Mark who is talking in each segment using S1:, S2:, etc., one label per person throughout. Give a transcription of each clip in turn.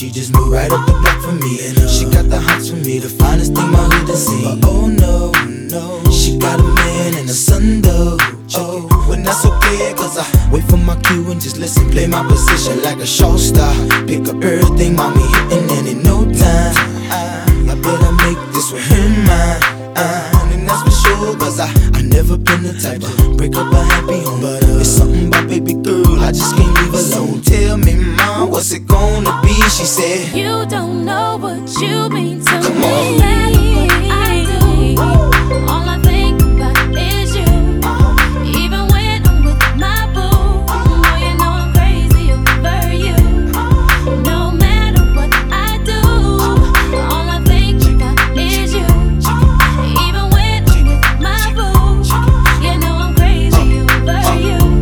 S1: she just moved right up the block for me. And she got the hots for me, the finest thing my hood has seen. But oh no, no, she got a man and a son though. Oh, when that's okay, cause I wait for my cue and just listen, play my position like a show star. Pick up everything, mommy hitting, and in no time I better make this with him mine. And that's for sure, cause I never been the type to break up a happy home. But it's something about baby girl, I just can't leave alone. Tell me, mom, what's it gonna be? She said,
S2: you don't know what you mean to
S1: come
S2: me.
S1: on.
S2: I do. All I think about is you. Even when I'm with my boo, oh, you know I'm crazy over you. No matter what I do, all I think about is you. Even when I'm with my boo, you know I'm crazy over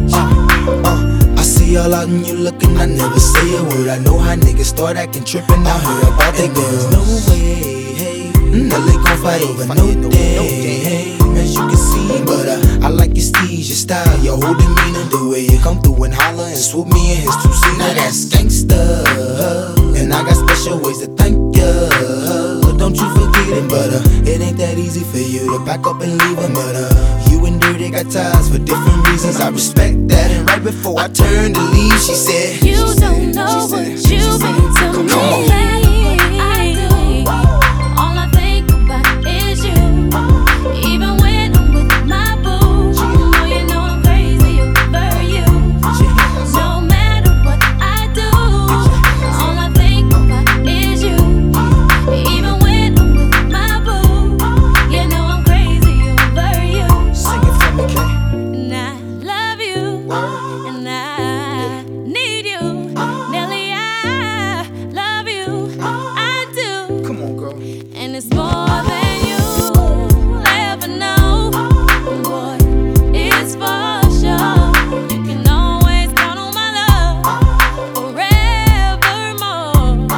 S2: you.
S1: I see all out and you looking, I never say a word. I know how niggas start acting trippin', I heard about they girls. No way, hey, no they gon' fight over no day, hey, as you can see. But I like your steez, your style, your whole demeanor, the way you come through and holler and swoop me in his two-seater. Now that's gangsta, and I got special ways to thank ya. Don't you forget it, but it ain't that easy for you to back up and leave him. But you and Dirty got ties for different reasons, I respect that. And right before I turned to leave, she said,
S2: you don't know what you mean to me. I do. All I think about is you. Even when I'm with my boo, oh, you know I'm crazy over you. No matter what I do, all I think about is you. Even when I'm with my boo, you know I'm crazy over you.
S1: sing it for me, Kay.
S2: And I love you, and I need you. Nelly, I love you, I do.
S1: Come on, girl.
S2: And it's more than you'll ever know. Boy, it's for sure. You can always count on my love forevermore.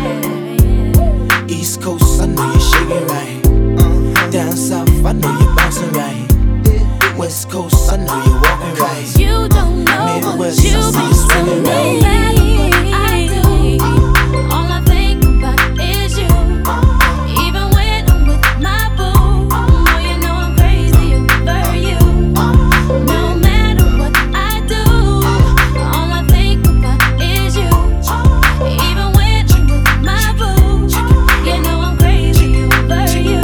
S2: Yeah.
S1: East Coast, I know you're shaking right. Down South, I know you're bouncing right. West Coast, I know you're walking right.
S2: You don't know what
S1: Midwest,
S2: you
S1: I see
S2: mean
S1: you swinging
S2: to
S1: right.
S2: me. I do. All I think about is you. Even when I'm with my boo, oh, you know I'm crazy over you. No matter what I do, all I think about is you. Even when I'm with my boo, you know I'm crazy over you.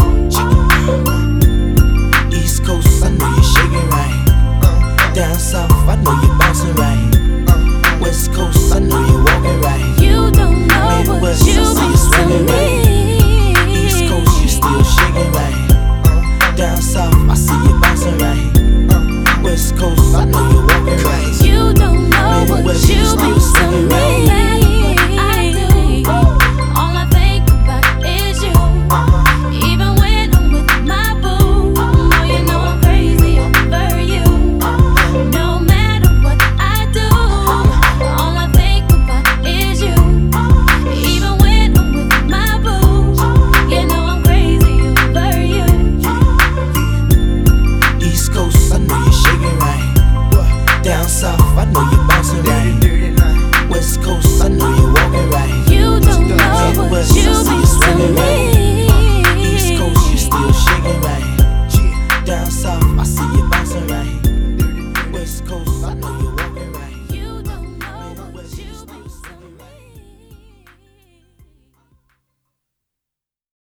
S1: East Coast, I know you're shaking right. Down South, I know you're bouncing right. West Coast, I know you're walking right.
S2: You don't know what
S1: Midwest, I
S2: you
S1: see you
S2: mean
S1: swinging
S2: to
S1: right.
S2: me.
S1: East Coast, you still shaking right. Down South, I see you bouncing right. West Coast, I know you're walking right.
S2: You don't know what
S1: Midwest,
S2: you
S1: still
S2: mean to
S1: swinging
S2: me.
S1: right.
S2: I do. All I think about is you. Even when I'm with my boo, oh, you know I'm crazy over you. No matter what I do, all I think about is you. Even when I'm with my boo, you know I'm crazy over you.
S1: East Coast, I know you're shaking right. Down South,